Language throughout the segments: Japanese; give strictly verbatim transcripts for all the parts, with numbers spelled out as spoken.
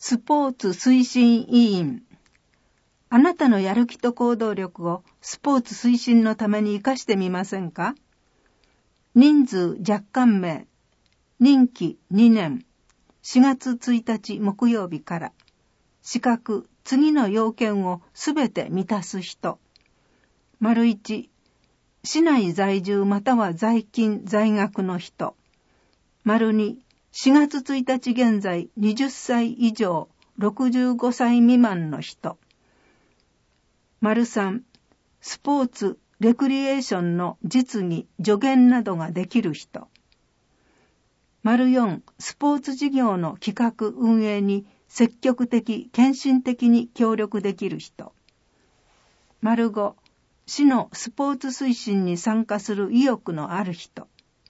スポーツ推進委員。あなたのやる気と行動力をスポーツ推進のために活かしてみませんか？人数若干名。任期にねん。しがつついたち木曜日から。資格、次の要件をすべて満たす人。丸いち、市内在住または在勤在学の人。丸に、しがつついたち現在はたち以上ろくじゅうごさい未満の人。丸さん、スポーツ、レクリエーションの実技、助言などができる人。丸よん、スポーツ事業の企画運営に積極的、献身的に協力できる人。丸ご、市のスポーツ推進に参加する意欲のある人。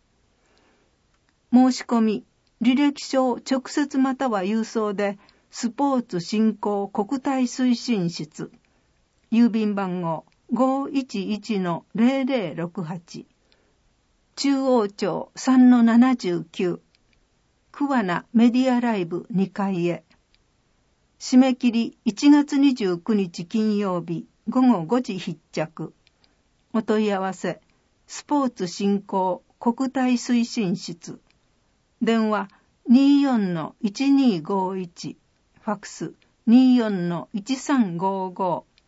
申し込み、履歴書を直接または郵送で、スポーツ振興国体推進室、郵便番号 ごーいちいちのぜろぜろろくはち、中央町 さんのななじゅうきゅう、桑名メディアライブにかいへ。締め切りいちがつにじゅうくにち金曜日ごごごじ必着。お問い合わせ、スポーツ振興国体推進室。電話 にーよんのいちにーごーいち、ファックス にーよんのいちさんごーごー。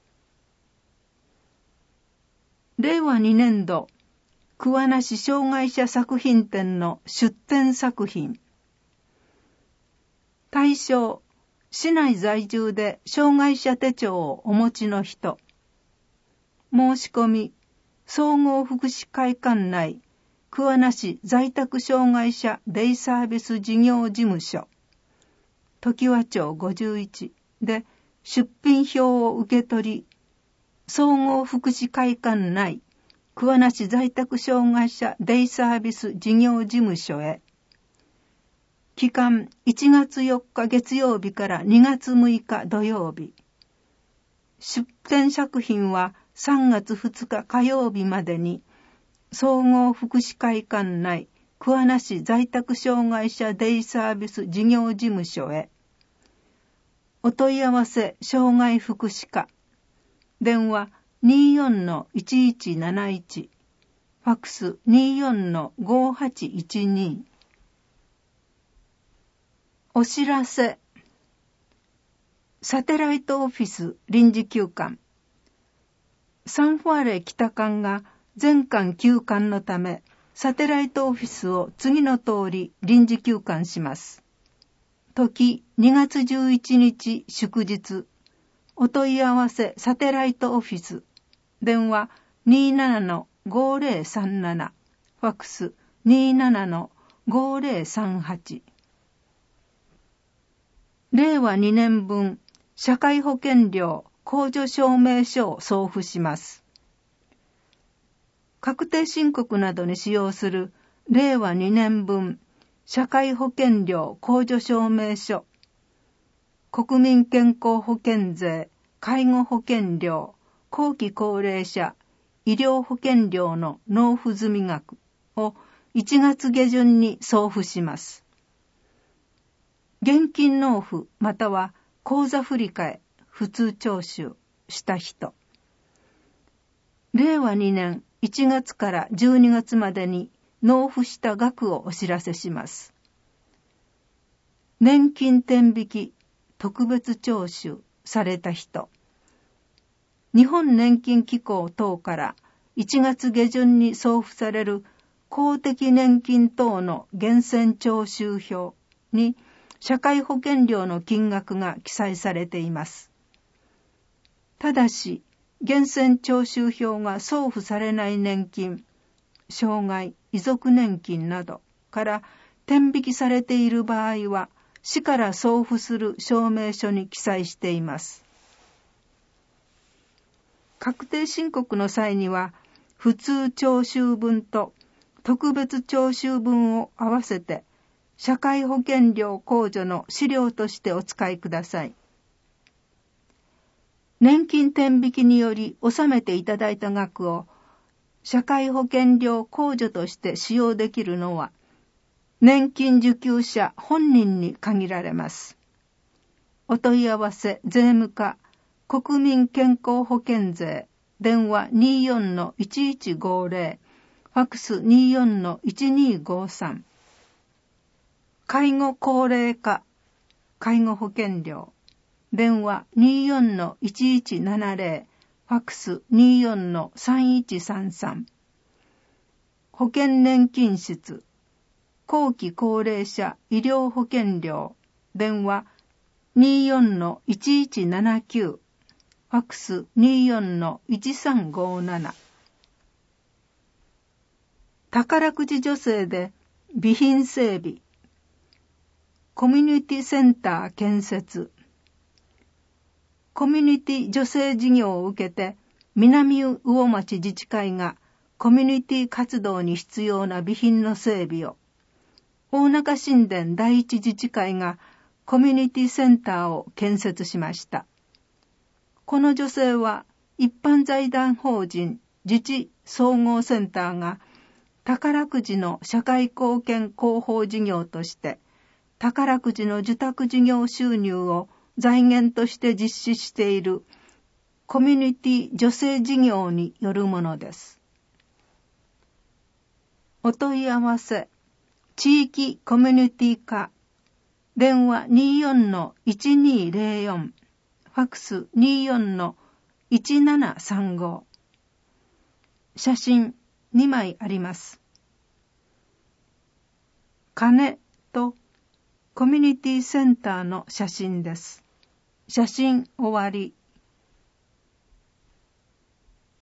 れいわにねんど、桑名市障害者作品展の出展作品。対象、市内在住で障害者手帳をお持ちの人。申し込み、総合福祉会館内、桑名市在宅障害者デイサービス事業事務所、常盤町ごじゅういちで出品票を受け取り、総合福祉会館内、桑名市在宅障害者デイサービス事業事務所へ。期間いちがつよっか月曜日からにがつむいか土曜日。出展作品はさんがつふつか火曜日までに、総合福祉会館内、桑名市在宅障害者デイサービス事業事務所へ。お問い合わせ、障害福祉課。電話 にーよんのいちいちなないち、ファックス にーよんのごーはちいちに。お知らせ。サテライトオフィス臨時休館。サンファーレ北館が全館休館のため、サテライトオフィスを次の通り臨時休館します。時にがつじゅういちにち祝日。お問い合わせサテライトオフィス。電話 にーななのごーぜろさんなな。ファックス にーななのごーぜろさんはち。れいわにねんぶん社会保険料控除証明書を送付します。確定申告などに使用するれいわにねんぶん社会保険料控除証明書、国民健康保険税、介護保険料、後期高齢者、医療保険料の納付済額をいちがつげじゅんに送付します。現金納付または口座振替、普通徴収した人。れいわにねんいちがつからじゅうにがつまでに納付した額をお知らせします。年金天引き、特別徴収された人。日本年金機構等からいちがつげじゅんに送付される公的年金等の源泉徴収票に社会保険料の金額が記載されています。ただし、源泉徴収票が送付されない年金、障害、遺族年金などから天引きされている場合は、市から送付する証明書に記載しています。確定申告の際には、普通徴収分と特別徴収分を合わせて、社会保険料控除の資料としてお使いください。年金天引きにより納めていただいた額を社会保険料控除として使用できるのは、年金受給者本人に限られます。 お問い合わせ税務課国民健康保険税電話 にじゅうよんのいちいちごぜろ ファックス にじゅうよんのいちにごさん。介護高齢化介護保険料電話 にじゅうよんのいちいちななぜろ ファックス にじゅうよんのさんいちさんさん。保険年金室後期高齢者医療保険料電話 にじゅうよんのいちいちななきゅう ファックス にじゅうよんのいちさんごなな。宝くじ助成で備品整備コミュニティセンター建設コミュニティ助成事業を受けて南魚町自治会がコミュニティ活動に必要な備品の整備を大中新田第一自治会がコミュニティセンターを建設しました。この助成は一般財団法人自治総合センターが宝くじの社会貢献広報事業として宝くじの受託事業収入を財源として実施しているコミュニティ助成事業によるものです。お問い合わせ地域コミュニティ課電話 にじゅうよんのいちにぜろよん ファックス にじゅうよんのいちななさんご。写真にまいあります。鐘とコミュニティセンターの写真です。写真終わり。